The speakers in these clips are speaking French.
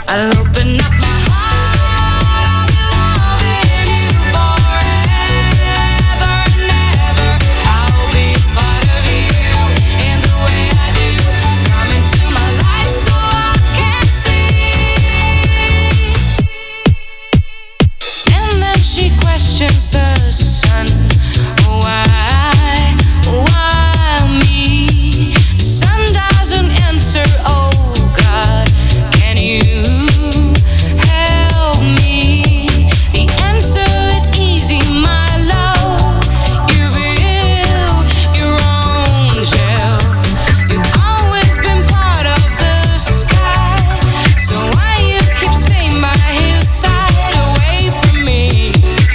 I'll open up my heart. I'll be loving you forever and ever. I'll be part of you in the way I do. Come into my life so I can see. And then she questions the sun. Why me? The sun doesn't answer. Oh God, can you help me? The answer is easy, my love. You build your own shell. You've always been part of the sky. So why you keep staying by his side, away from me?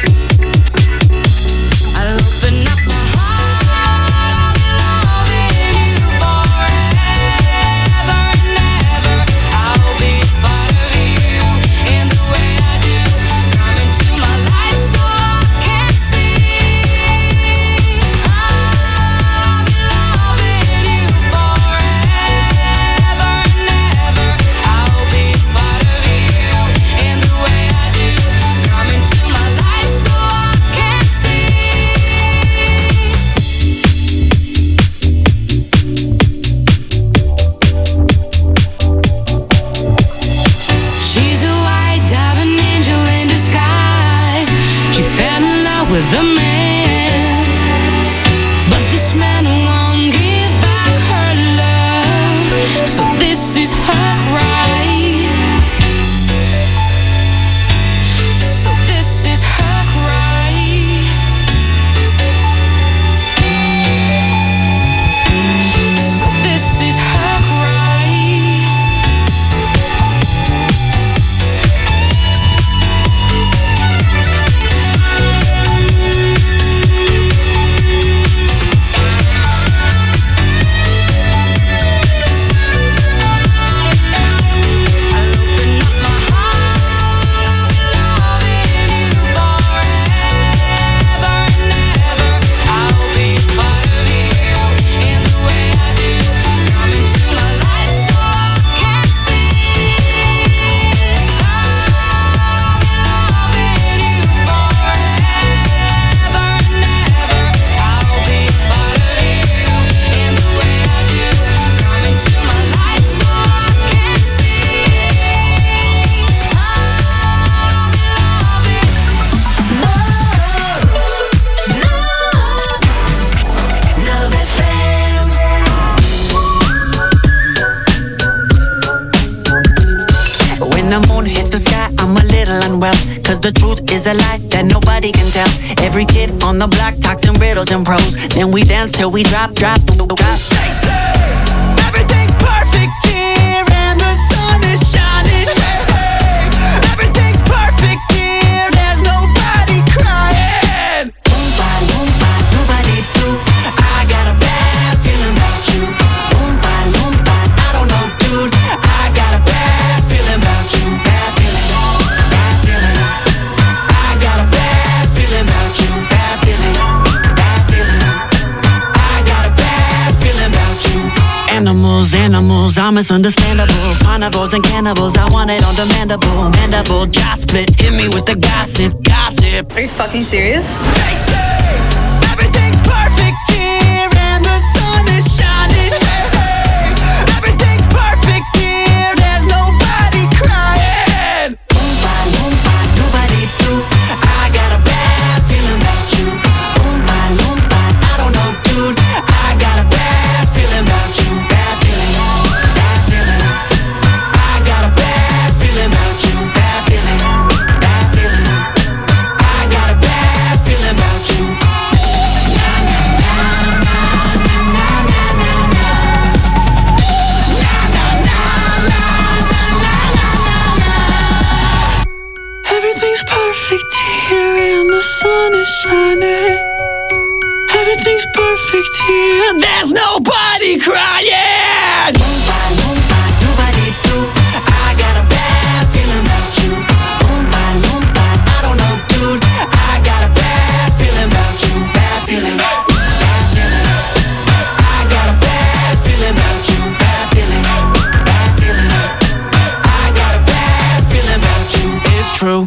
I'll open up my heart. I'll be loving you forever and ever. I'll be part of you in the way I do. Come into my life so I can see. I'll be loving you forever and ever. I'll be part of you in the way I do. Come into my life so I can see. She's a white diamond angel in disguise. She fell in love with a man, but this man won't give back her love. So this is her cry. So this is her cry. So this is her cry. When the moon hits the sky, I'm a little unwell. Cause the truth is a lie that nobody can tell. Every kid on the block talks in riddles and prose. Then we dance till we drop. They say everything's perfect here and the sun is shining. Hey, hey. Everything's perfect here, there's nobody crying. Oompa loompa doobity doo. I got a bad feeling about you. Oompa loompa, I don't know, dude. I got a bad feeling about you. Bad feeling, bad feeling. I got a bad feeling about you. Bad feeling, bad feeling. I got a bad feeling about you. Animals are misunderstandable. Carnivores and cannibals, I want it on demandable. Mandible, jaw split, hit me with the gossip. Are you fucking serious? They say everything's perfect here and the sun is shining. Hey, hey. Everything's perfect here, there's nobody crying. Oompa loompa doobity doo. I got a bad feeling about you. Oompa loompa, I don't know, dude. I got a bad feeling about you. Bad feeling, bad feeling. I got a bad feeling about you. Bad feeling, bad feeling. I got a bad feeling about you. Everything's perfect here and the sun is shining. Everything's perfect here, there's nobody crying. Oompa loompa doobity doo. I got a bad feeling about you. Oompa loompa, I don't know, dude. I got a bad feeling about you. Bad feeling, bad feeling. I got a bad feeling about you. Bad feeling, bad feeling. I got a bad true.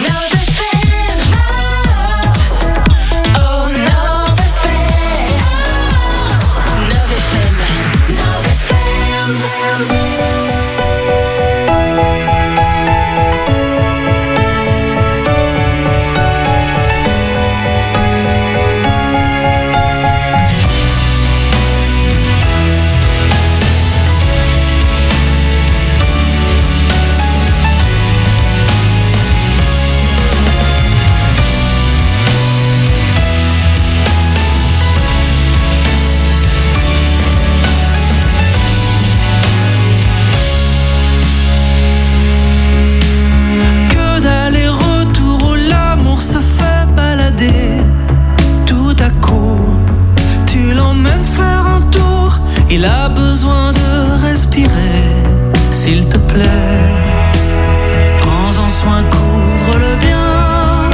Il a besoin de respirer, s'il te plaît. Prends-en soin, couvre-le bien.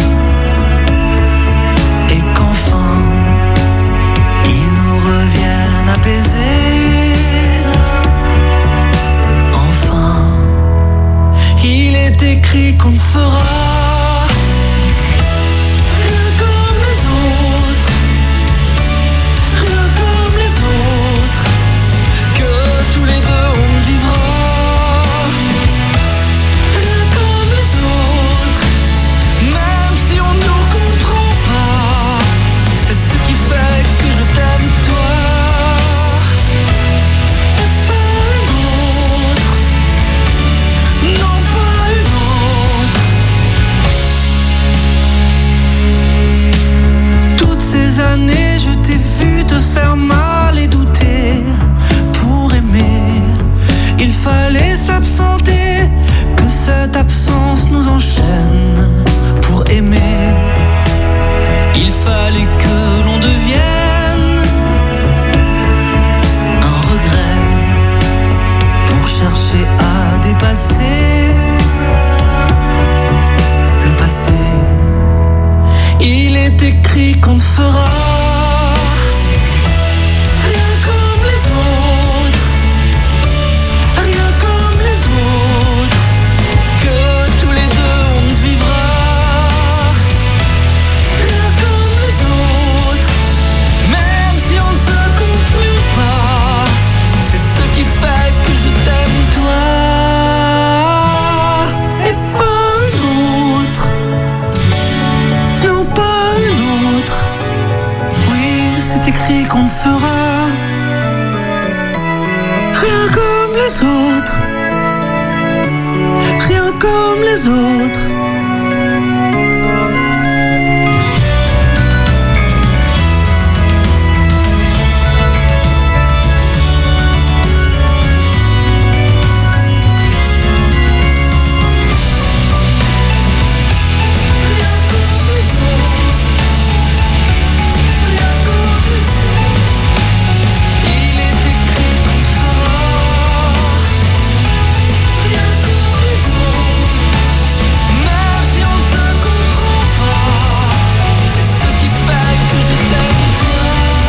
Et qu'enfin, il nous revienne apaisé. Enfin, il est écrit qu'on fera rien comme les autres, rien comme les autres. Tous les deux on vivra rien comme les autres, même si on ne nous comprend pas. C'est ce qui fait que je t'aime toi, et pas une autre, non pas une autre. Toutes ces années je t'ai vu te faire mal et douter. Pour aimer, il fallait s'absenter, que cette absence nous enchaîne. Pour aimer, il fallait que l'on devienne un regret pour chercher à dépasser le passé. Il est écrit qu'on fera rien comme les autres, rien comme les autres, que tous les deux on vivra rien comme les autres, même si on ne se comprend pas. C'est ce qui fait que je t'aime toi, et pas une autre, non pas une autre. Oui, c'est écrit qu'on fera rien comme les autres, rien comme les autres. Il est écrit qu'on fera rien comme les autres, même si on ne se comprend pas. C'est ce qui fait que je t'aime toi,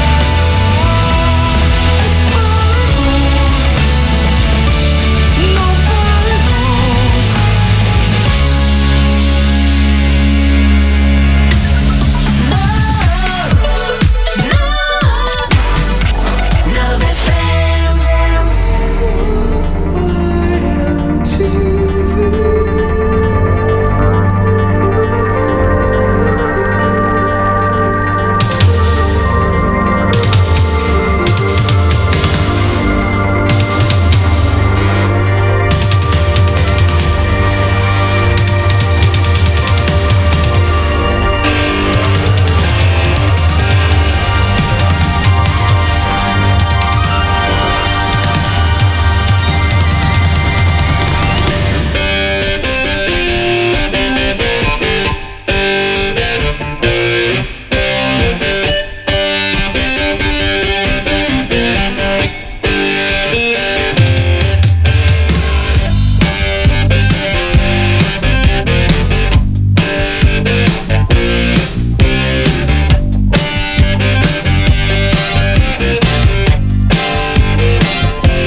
et pas une autre, non pas une autre.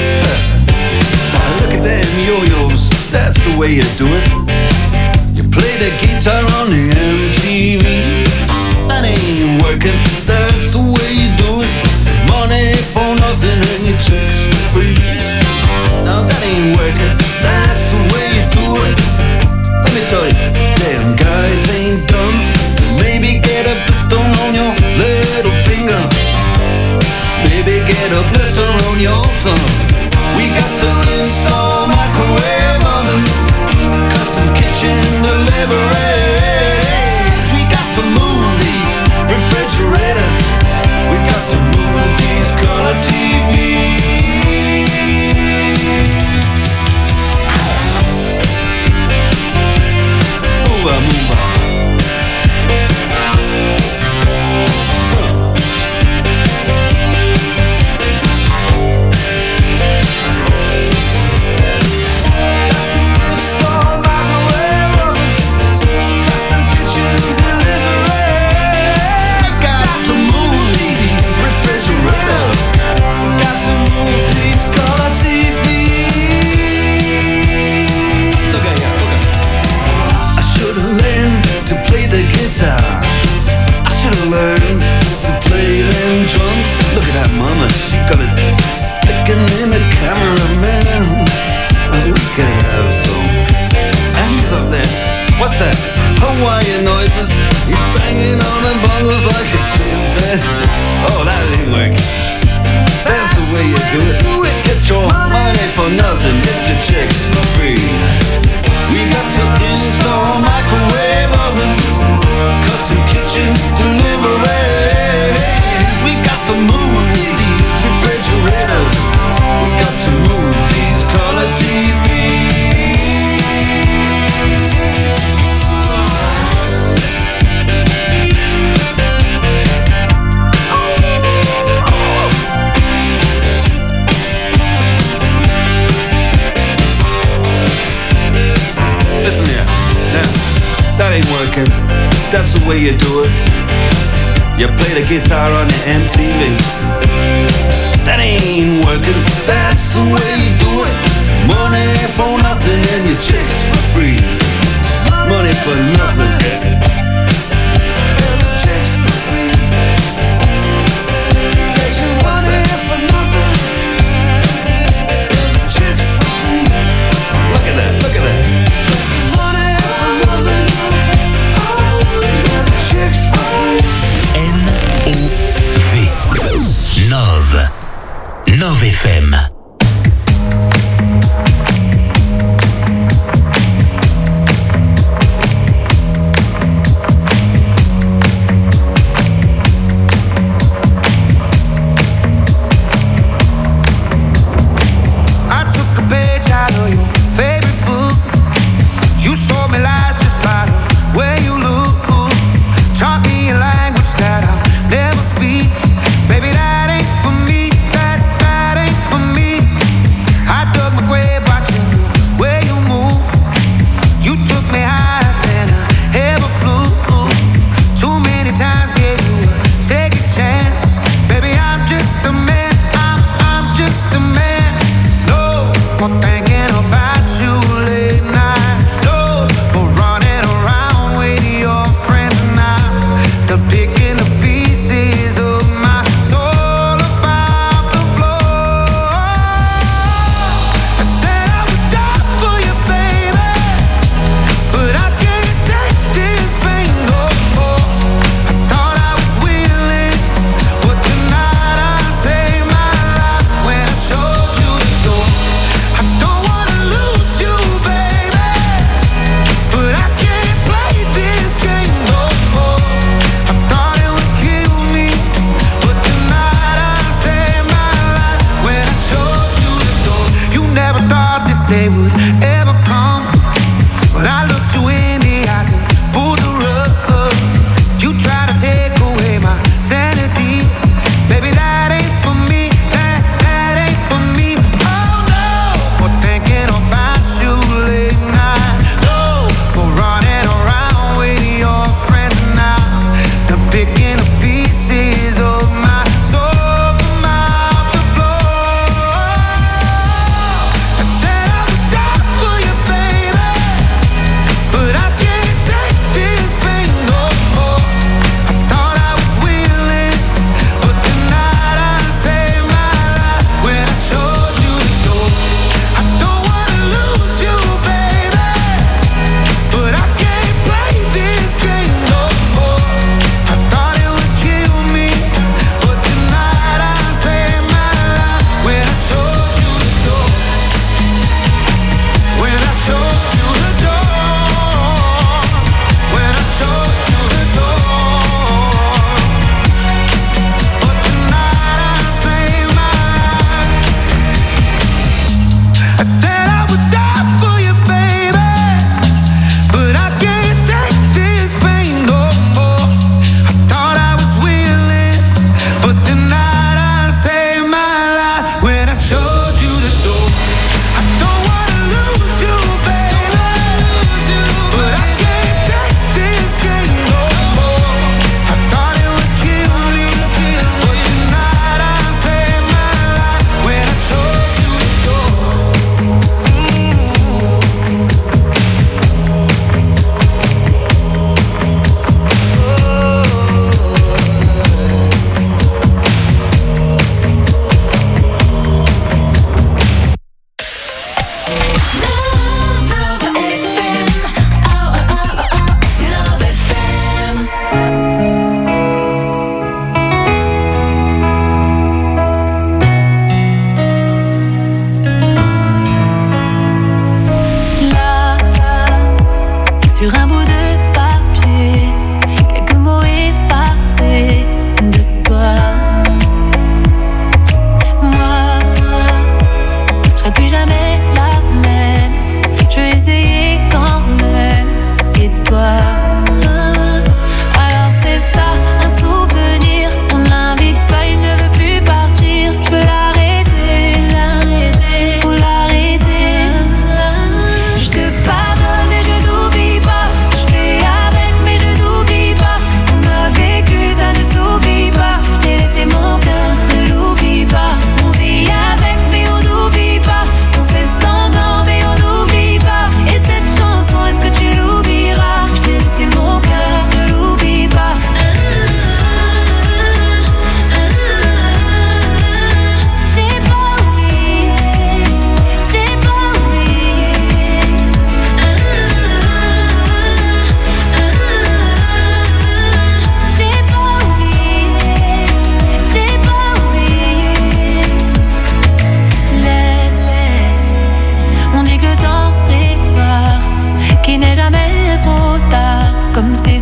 Look at them yo-yos, that's the way you do it. You play working, that's the way you do it. You play the guitar on the MTV. That ain't working, that's the way you do it. Money for nothing and your chicks for free. Money for nothing, chicks for free. Get your money for nothing, chicks for free. Look at that, look at that. Money for nothing, chicks for free. N-O-V 9 FM.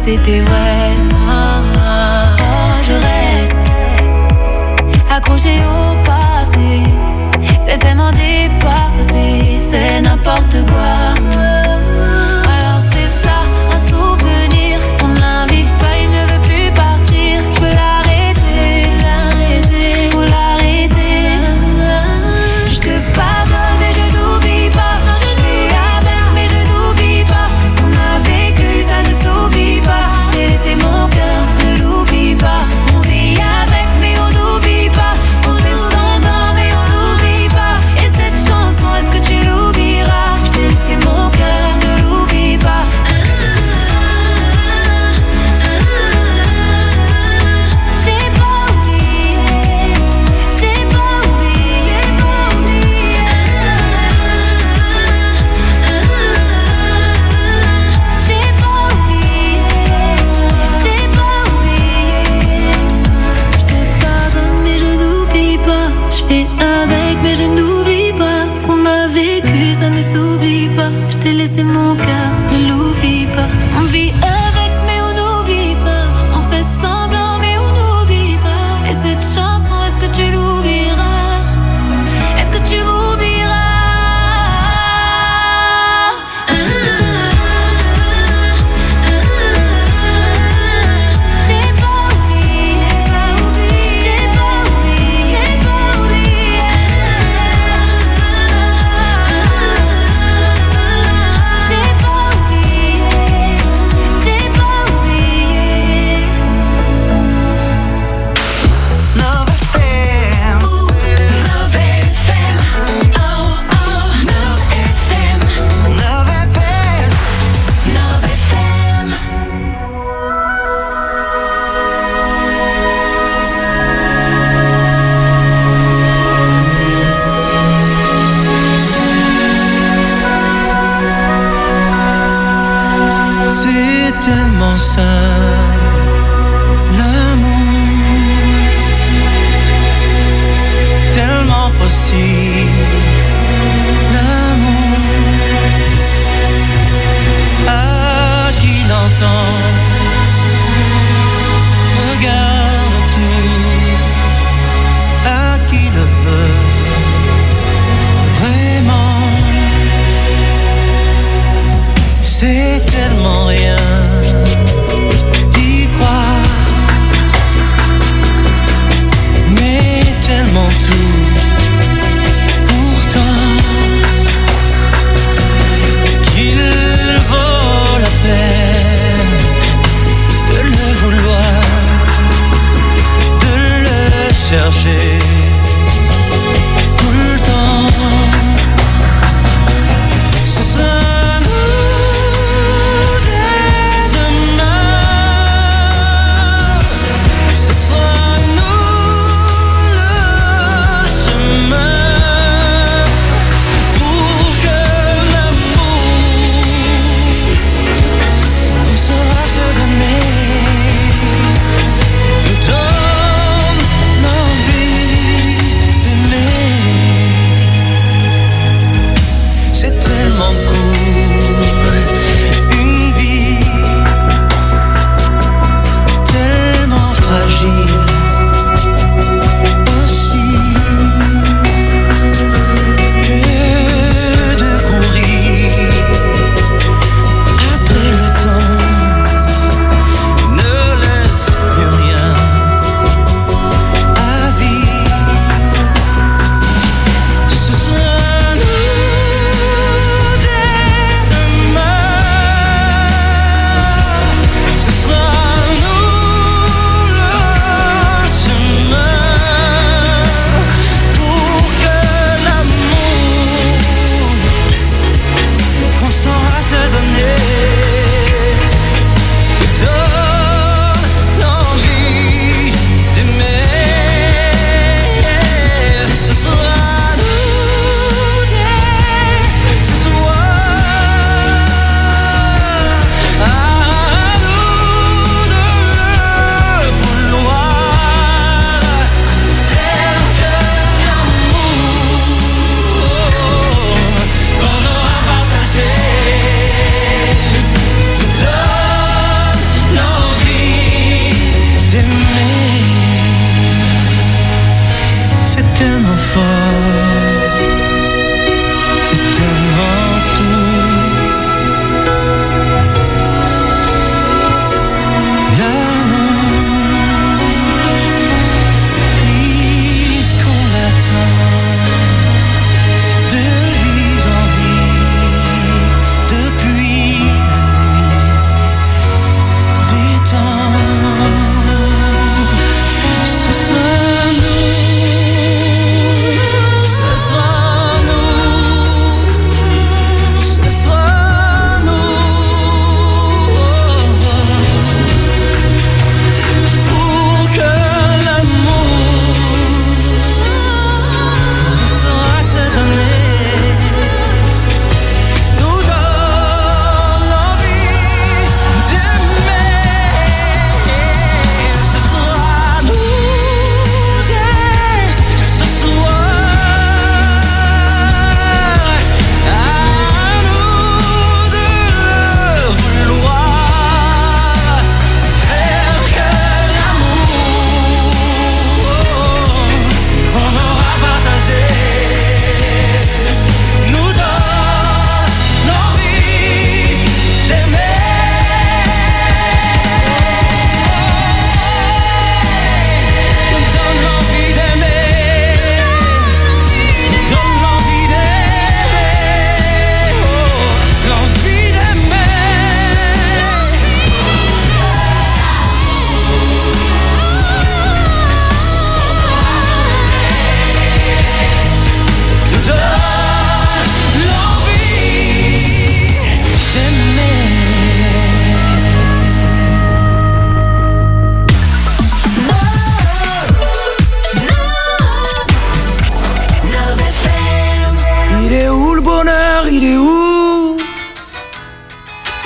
c'était vrai. Oh, je reste accroché au passé. C'est tellement dépassé, c'est n'importe quoi. Alors c'est ça, un souvenir. On ne l'invite pas, il ne veut plus partir. Je veux l'arrêter, faut l'arrêter. Je te pardonne mais je n'oublie pas. Je suis avec mais je n'oublie pas. Ce qu'on a vécu ça ne s'oublie pas. Je t'ai laissé mon cœur, ne l'oublie pas. On vit avec mais on n'oublie pas. On fait semblant mais on n'oublie pas. Et cette chanson, est-ce que tu l'oublieras? Je t'ai laissé mon cœur, ne l'oublie pas. J'ai pas oublié, j'ai pas oublié. J'ai pas oublié, j'ai pas oublié. Je te pardonne mais je n'oublie pas. Je fais avec mais je n'oublie pas. Ce qu'on a vécu ça ne s'oublie pas. Je t'ai laissé mon cœur, ne l'oublie pas. On vit avec mais on n'oublie pas. On fait semblant mais on n'oublie pas. Et cette chanson, est-ce que tu l'oublieras? Est-ce que tu m'oublieras? J'ai pas oublié, j'ai pas oublié, j'ai pas oublié. J'ai pas oublié, j'ai pas oublié. Love FM, Love FM, oh oh, Love FM, Love FM, Love FM. C'est tellement simple, l'amour, tellement possible, l'amour. À qui l'entend, regarde tout, à qui le veut vraiment. C'est tellement rien d'y croire, mais tellement tout. Pourtant, qu'il vaut la peine de le vouloir, de le chercher tout le temps. Ce sera nous dès demain. Ce sera nous le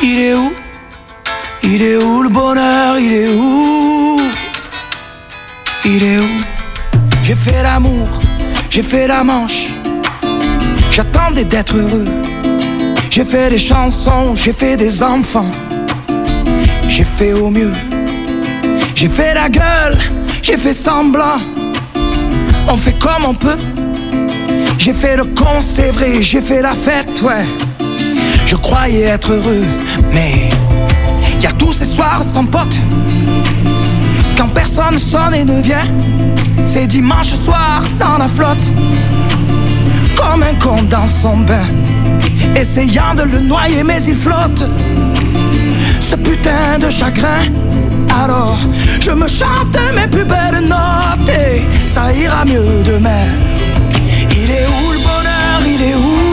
Il est où? Il est où le bonheur? Il est où? Il est où? J'ai fait l'amour, j'ai fait la manche. J'attendais d'être heureux. J'ai fait des chansons, j'ai fait des enfants. J'ai fait au mieux. J'ai fait la gueule, j'ai fait semblant. On fait comme on peut. J'ai fait le con, c'est vrai, j'ai fait la fête, ouais. Je croyais être heureux, mais y a tous ces soirs sans potes. Quand personne sonne et ne vient. C'est dimanche soir dans la flotte. Comme un con dans son bain, essayant de le noyer mais il flotte. Ce putain de chagrin. Alors je me chante mes plus belles notes et ça ira mieux demain. Il est où le bonheur? Il est où?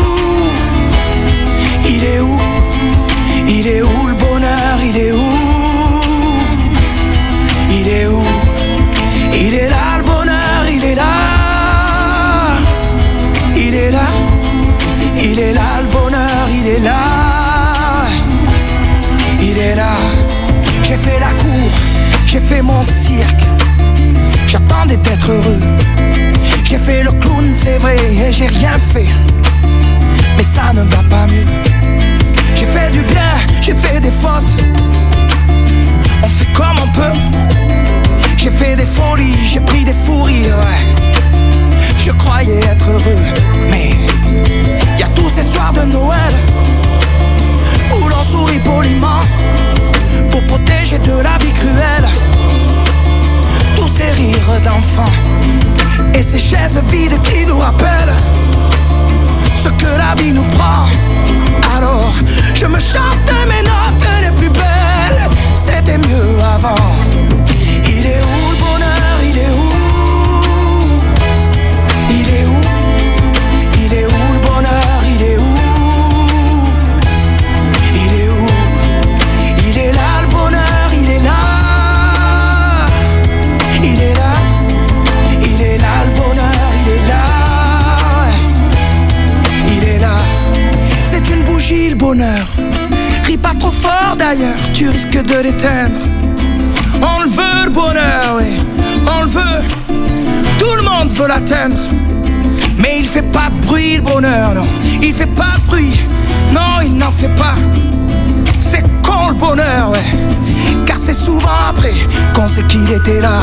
Il est où? Il est où le bonheur? Il est où? Il est où? Il est là le bonheur, il est là. Il est là. Il est là le bonheur, il est là. Il est là. J'ai fait la cour, j'ai fait mon cirque. J'attendais d'être heureux. J'ai fait le clown, c'est vrai, et j'ai rien fait. Mais ça ne va pas mieux. J'ai fait du bien, j'ai fait des fautes. On fait comme on peut. J'ai fait des folies, j'ai pris des fous rires, ouais. Je croyais être heureux, mais y a tous ces soirs de Noël où l'on sourit poliment pour protéger de la vie cruelle. Tous ces rires d'enfants et ces chaises vides qui nous rappellent ce que la vie nous prend. Alors je me chante mes notes les plus belles. C'était mieux avant. Il est où le bonheur? Il est où? Il est où? Il est où le bonheur? Il est où? Il est où? Il est là le bonheur, il est là. Il est là. Il est là le bonheur, il est là. Il est là. C'est une bougie le bonheur. Ris pas trop fort d'ailleurs, tu risques de l'éteindre. On le veut le bonheur, oui, on le veut. Tout le monde veut l'atteindre. Mais il fait pas de bruit le bonheur, non. Il fait pas de bruit, non il n'en fait pas. C'est con le bonheur, ouais. Car c'est souvent après qu'on sait qu'il était là.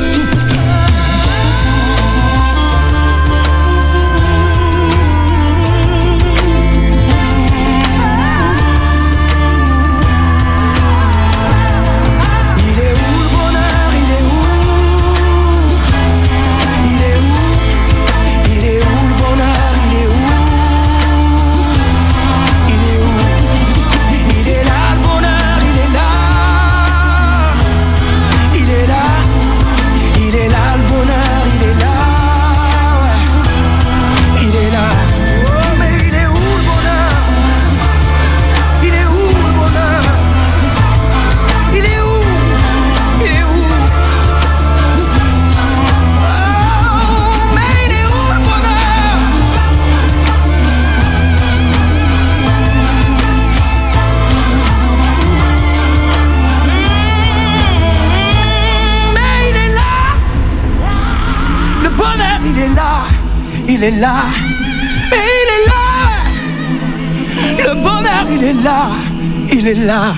Il est là, mais il est là. Le bonheur, il est là, il est là.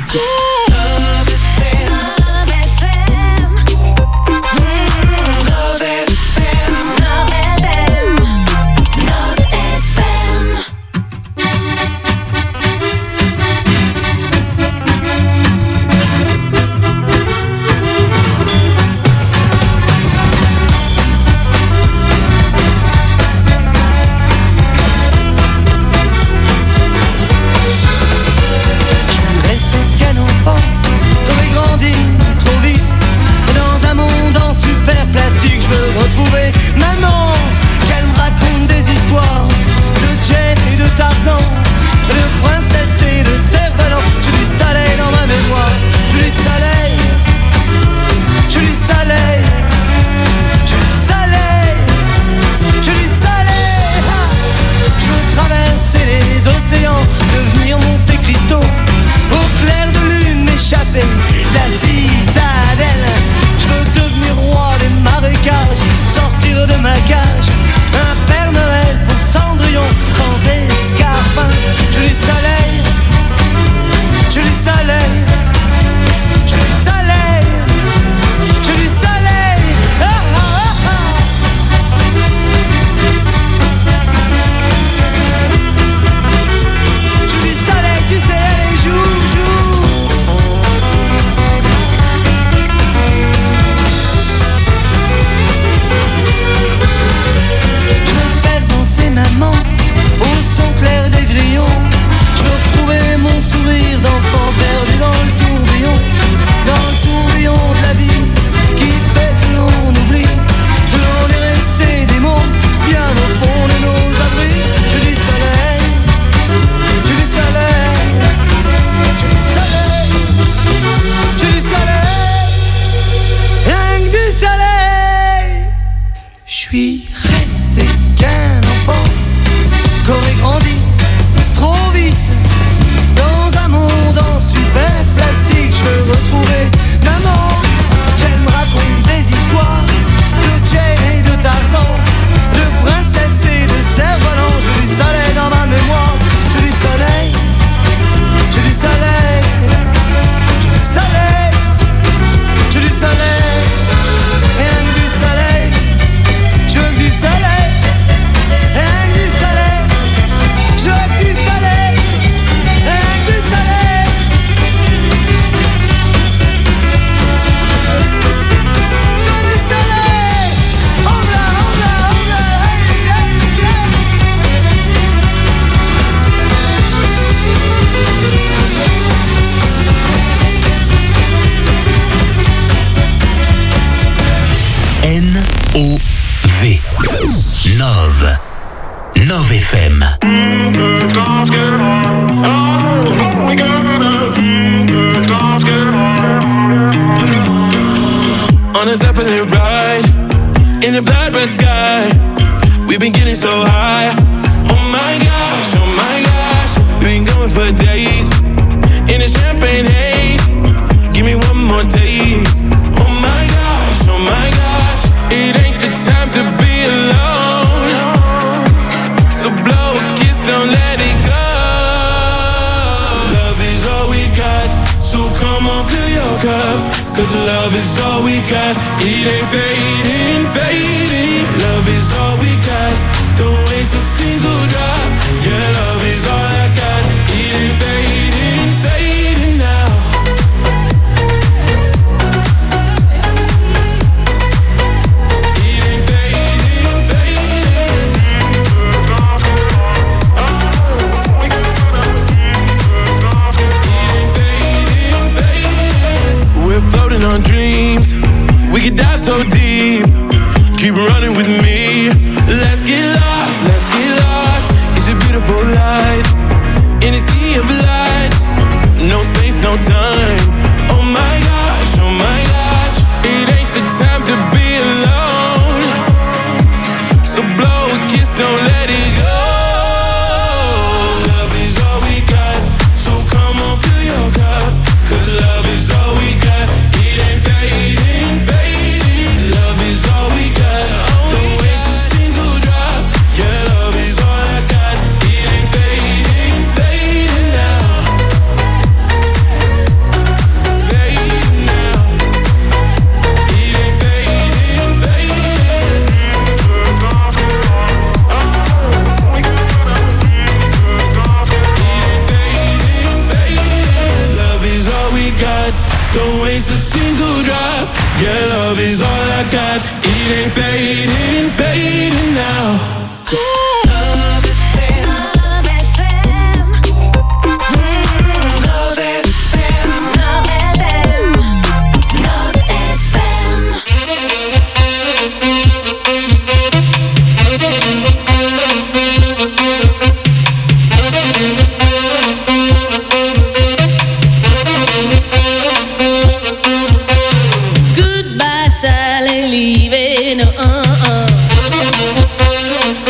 FM. On the top of the ride, in the blood red sky, we've been getting so high. Oh my gosh, we've been going for days in a champagne haze. Give me one more taste. Oh my gosh, it ain't the time to be alone. So blow a kiss, don't let it go. Love is all we got, so come on, fill your cup. 'Cause love is all we got, it ain't fading, fading. Love is all we got, don't waste a single drop. Yeah, love is all I got, it ain't fading, fading now. It ain't fading, fading. It ain't fading, fading. We're floating on dreams, we could dive so deep. Keep running with me, let's get lost, let's get lost. It's a beautiful life, in a sea of lights. No space, no time. Oh my gosh, it ain't the time to be alone. So blow a kiss, don't let it go. Love is all we got, so come on, fill your cup. 'Cause love is all we got, it ain't fading, fading. Love is all we got, don't waste a single drop. Yeah, love is all I got, it ain't fading, fading now. Fading now. It ain't fading, fading. Love is all we got, don't waste a single drop. Yeah, love is all I got, it ain't fading, fading now. Love FM. Love FM. Love FM. Love FM. Love FM. Goodbye, Sally, leaving.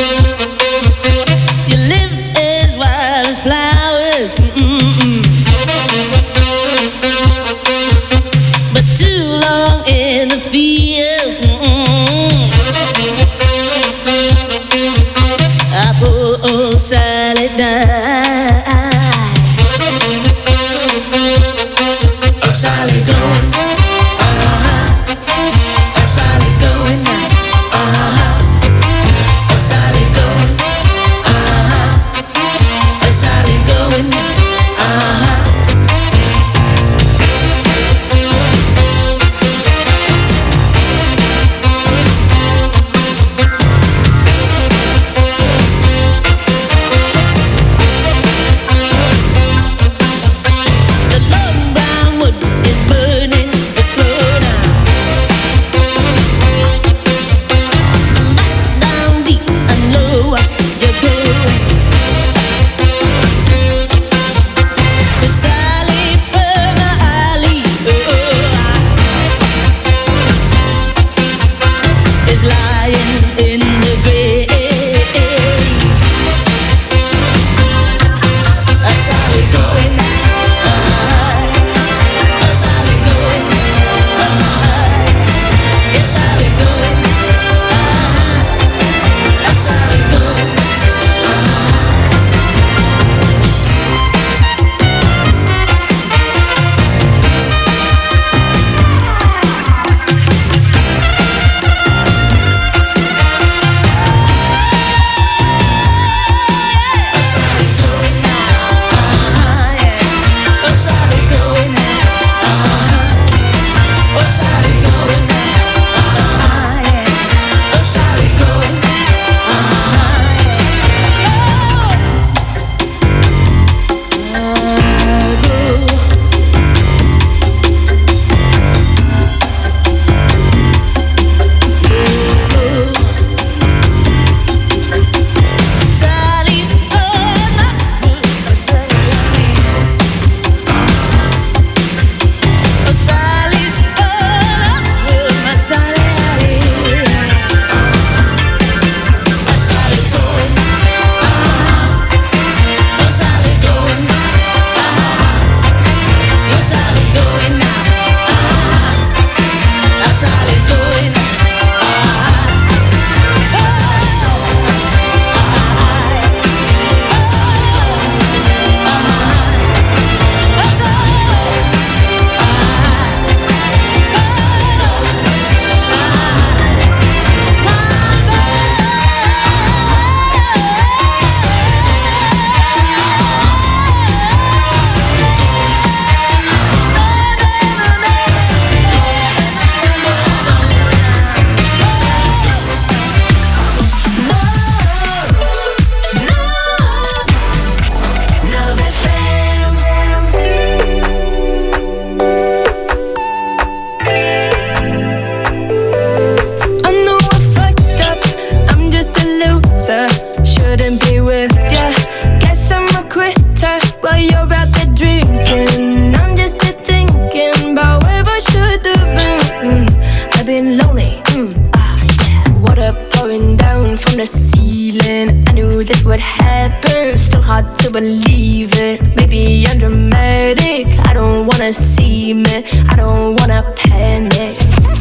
hard to believe it. Maybe I'm dramatic, I don't wanna see me, I don't wanna panic.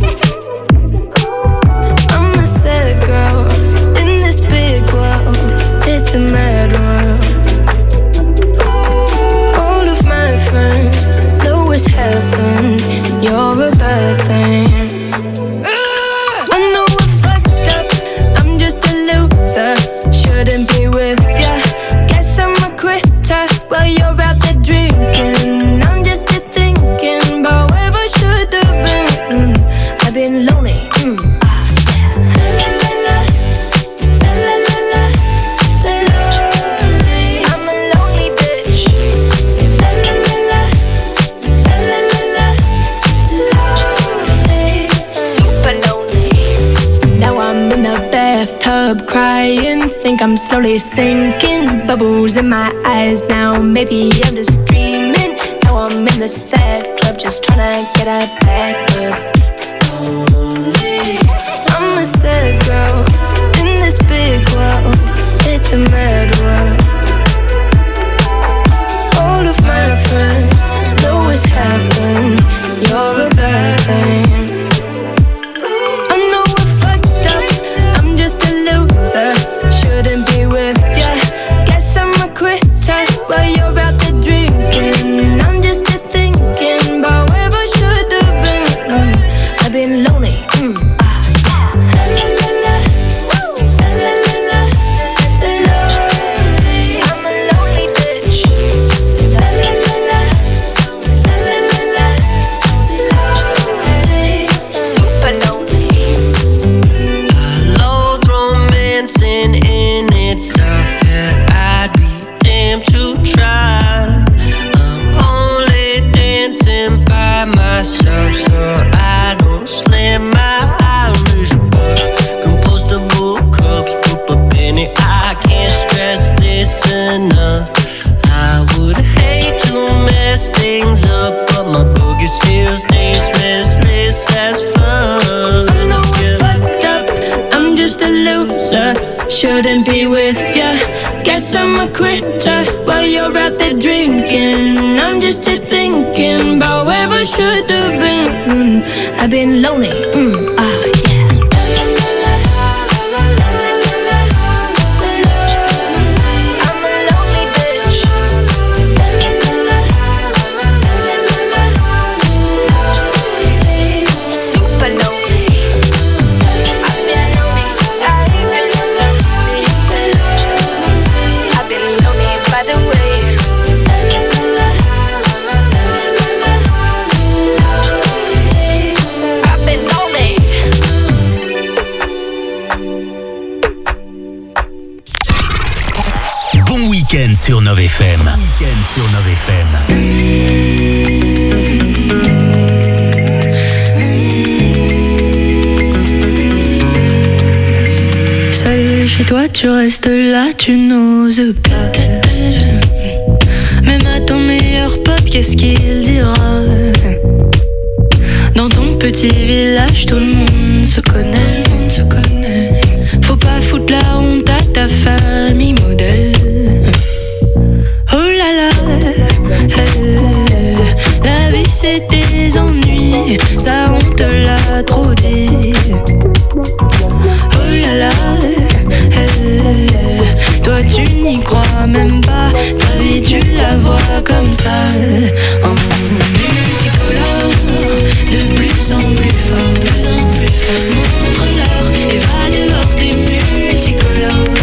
I'm a sad girl in this big world, it's a mad world. All of my friends know it's heaven, you're a bad thing. I know I fucked up, I'm just a loser, shouldn't be with ya. Guess I'm a quitter while you're out there drinking. I'm just here thinking about where I should have been. I've been lonely. Bathtub crying, think I'm slowly sinking. Bubbles in my eyes now, maybe I'm just dreaming. Now I'm in the sad club, just trying to get a back up. I'm a sad girl in this big world, it's a mad world. All of my friends know it's heaven, you're a bad thing. Shouldn't be with ya. Guess I'm a quitter while you're out there drinking. I'm just here thinking about where I should have been. I've been lonely. I'm a lonely bitch. Super lonely. In itself, yeah, I'd be damned to try. I'm only dancing by myself, so I don't slam my Irish bar. Compostable cups, pop a penny. I can't stress this enough. I would hate to mess things up, but my boogie still stays restless as fuck. I know I fucked up, I'm just a loser. Shouldn't be with ya. Guess I'm a quitter while you're out there drinking. I'm just here thinking about where I should have been. I've been lonely. I'm a lonely bitch. Super lonely. I've been lonely. I've been lonely by the way. I've been lonely. Bon week-end sur Nove FM. Seul chez toi, tu restes là, tu n'oses pas. Même à ton meilleur pote, qu'est-ce qu'il dira? Dans ton petit village, tout le monde se connaît. Faut pas foutre la honte à ta famille modèle. Oh là là, la vie c'est des ennuis, ça on te l'a trop dit. Oh là là, toi tu n'y crois même pas, ta vie tu la vois comme ça. En multicolore, de plus en plus fort. Montre-leur et va dehors tes multicolores.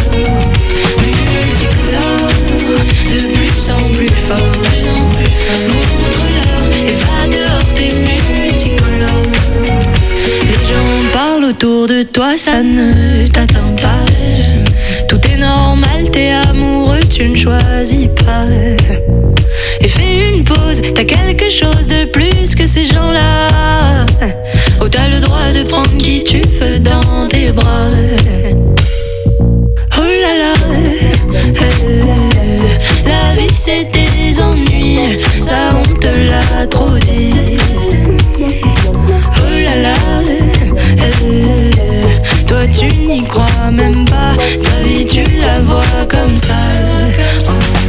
Multicolore, de plus en plus fort. Montre-leur et va dehors tes multicolores. Les gens parlent autour de toi, ça ne t'atteint pas. Tout est normal, t'es amoureux, tu ne choisis pas. Et fais une pause, t'as quelque chose de plus que ces gens-là. Oh, t'as le droit de prendre qui tu veux dans tes bras. Oh là là, la vie c'est des ennuis, ça on te l'a trop dit. Oh là là, toi tu n'y crois même pas, ta vie tu la vois comme ça.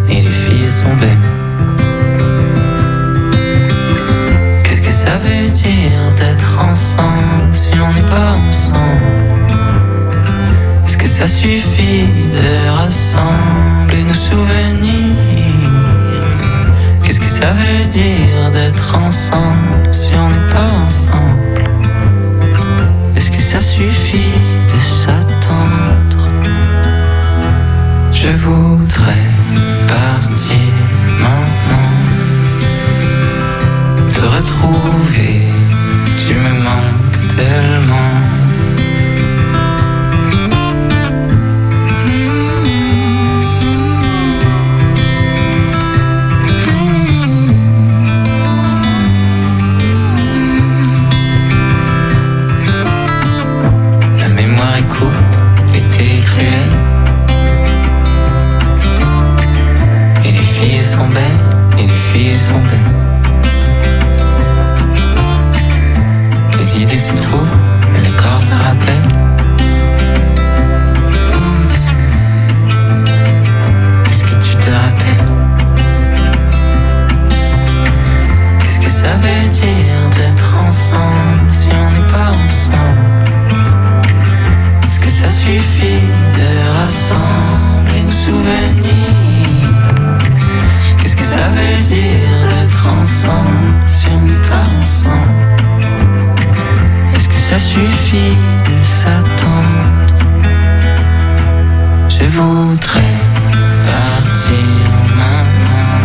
et les filles sont belles. Qu'est-ce que ça veut dire d'être ensemble si on n'est pas ensemble? Est-ce que ça suffit de rassembler nos souvenirs? Qu'est-ce que ça veut dire d'être ensemble si on n'est pas ensemble? Est-ce que ça suffit de s'attendre? Je voudrais partir maintenant, te retrouver, tu me manques tellement. La mémoire écoute, l'été est cruel, et les filles sont belles, et les filles sont belles. Les idées se trouvent, mais le corps se rappelle. Est-ce que tu te rappelles? Qu'est-ce que ça veut dire d'être ensemble si on n'est pas ensemble? Est-ce que ça suffit de rassembler nos souvenirs? Qu'est-ce que ça veut dire d'être ensemble si on n'est pas ensemble? Est-ce que ça suffit de s'attendre? Je voudrais partir maintenant,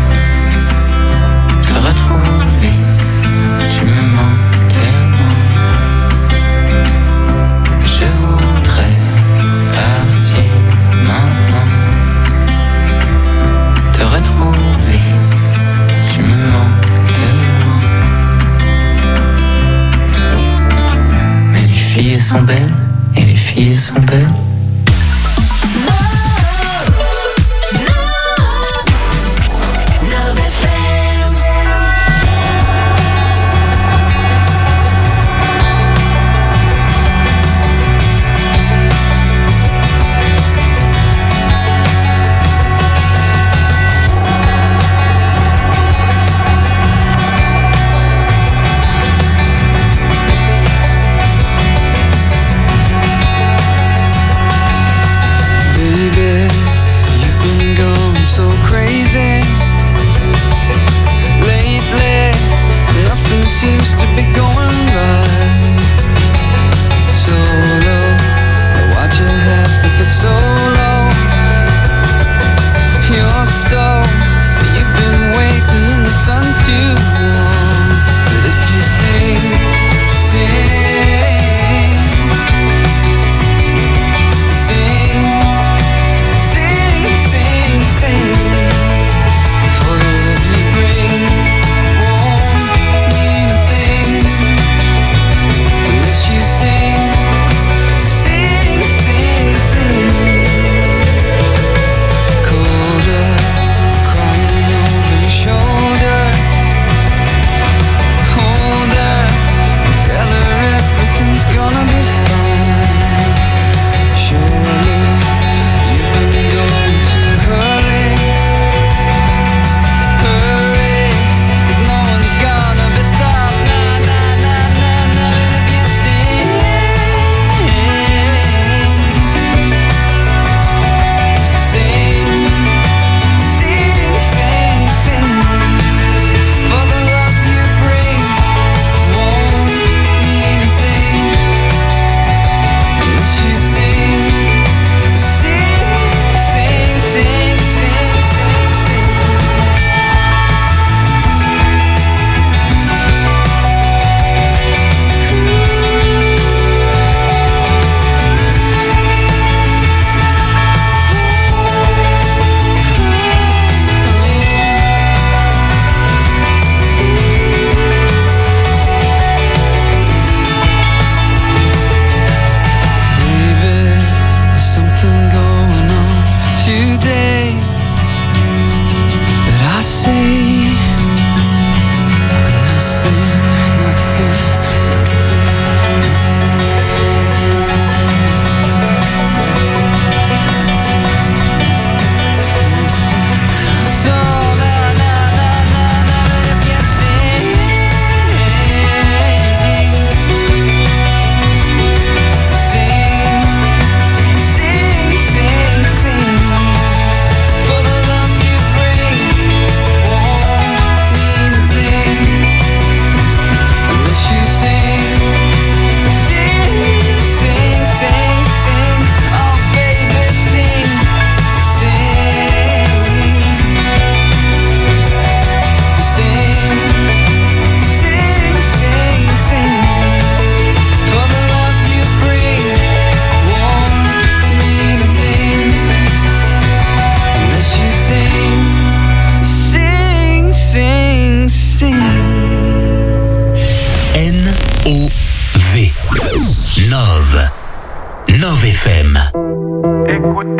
te retrouver, tu me manques tellement. Je voudrais partir maintenant, te retrouver, tu me manques tellement. Mais les filles sont belles, et les filles sont belles.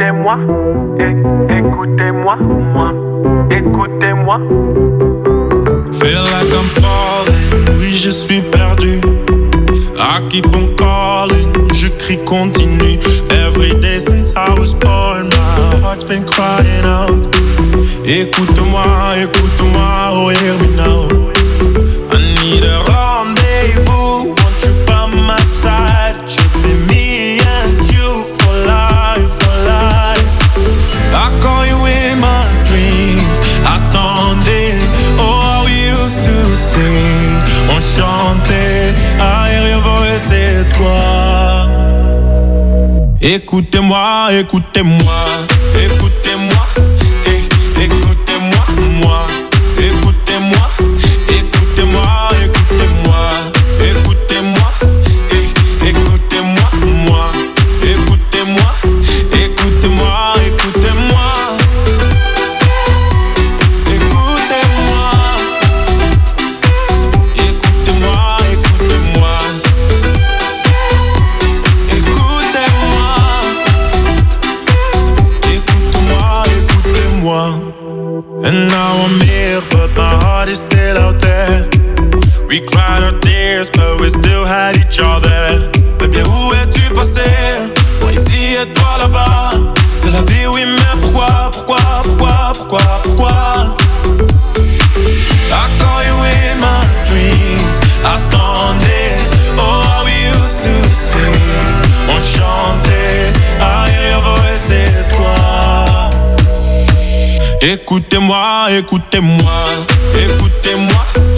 Écoutez-moi, écoutez-moi, écoutez-moi. Feel like I'm falling, oui je suis perdu. I keep on calling, je crie continue. Every day since I was born, my heart's been crying out. Écoute-moi, écoute-moi, oh hear me now. I need a rendezvous, want you by my side. Should be me and you for life, for life. I call you in my dreams, attendez, oh how we used to sing. On chantait, I hear your voice, c'est toi. Écoutez-moi, écoutez-moi, écoutez-moi, écoutez-moi, moi. Écoutez-moi, écoutez-moi, écoutez-moi, écoutez-moi, écoutez-moi, moi. Écoutez-moi, écoutez-moi, écoutez-moi. Écoutez-moi, écoutez-moi, écoutez-moi. Écoutez-moi, écoutez-moi. And now I'm here, but my heart is still out there. We cried our tears, but we still had each other. Mais bien où es-tu passé? Moi ici et toi là-bas. C'est la vie, oui, mais pourquoi, pourquoi, pourquoi, pourquoi, pourquoi? I call you in my dreams. Attendez, oh how we used to sing. On chantait, I hear your voice, c'est toi. Écoutez-moi, écoutez-moi, écoutez-moi.